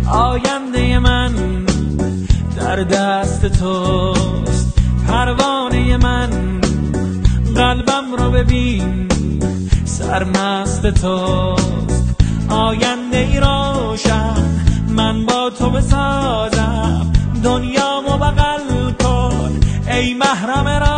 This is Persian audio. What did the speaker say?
آینده من در دست توست، پروانه من قلبم رو ببین سرمست توست. آینده ای روشن من با تو بسازم، دنیامو بغل کن ای محرم